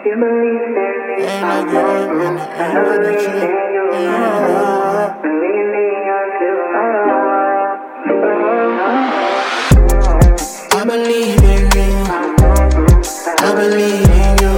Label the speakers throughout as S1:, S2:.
S1: Ain't like you in the air with the trip. I believe in you. I believe in you.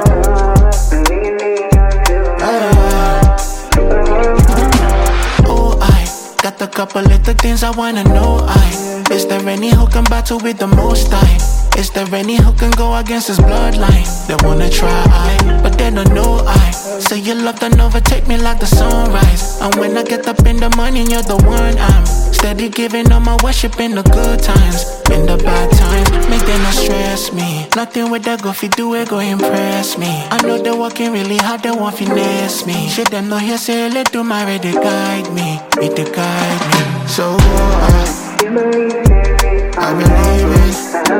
S1: Oh, I got a couple little things I wanna know. Is there any who can battle with the most high? Is there any who can go against his bloodline? They wanna try, but they don't know I. So your love don't overtake me like the sunrise. And when I get up in the morning, you're the one I'm steady giving all my worship in the good times. In the bad times, make them not stress me. Nothing with that go if you do it, go impress me. I know they're working really hard, they want finesse me. Shit, them no here say, let do my ready guide me. It they guide me. So I believe it. Oh, I believe it.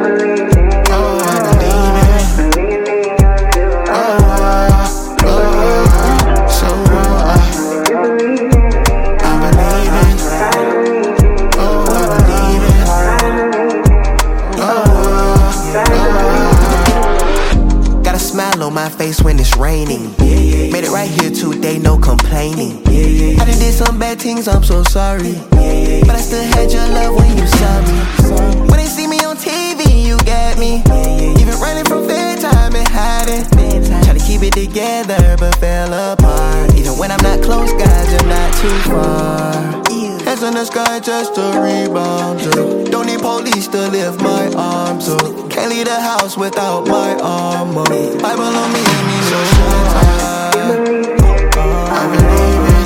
S2: Got a smile on my face when it's raining. Made it right here today, no complaining. I done did some bad things, I'm so sorry. But I still had your love when you saw me. When they see me on TV, you got me. Even running from fair time and hiding. Try to keep it together, but fell apart. Even when I'm not close, guys, you're not too far. Hands in the sky just to rebound to. Don't need police to lift my arms up. Can't leave the house without my armor. Bible on me, and me no showtime. I believe it.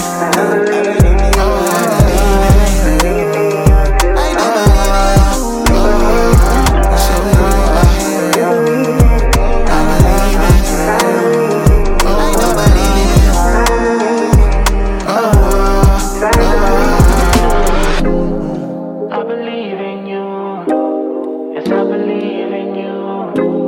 S1: I believe in you. Yes, I believe in you.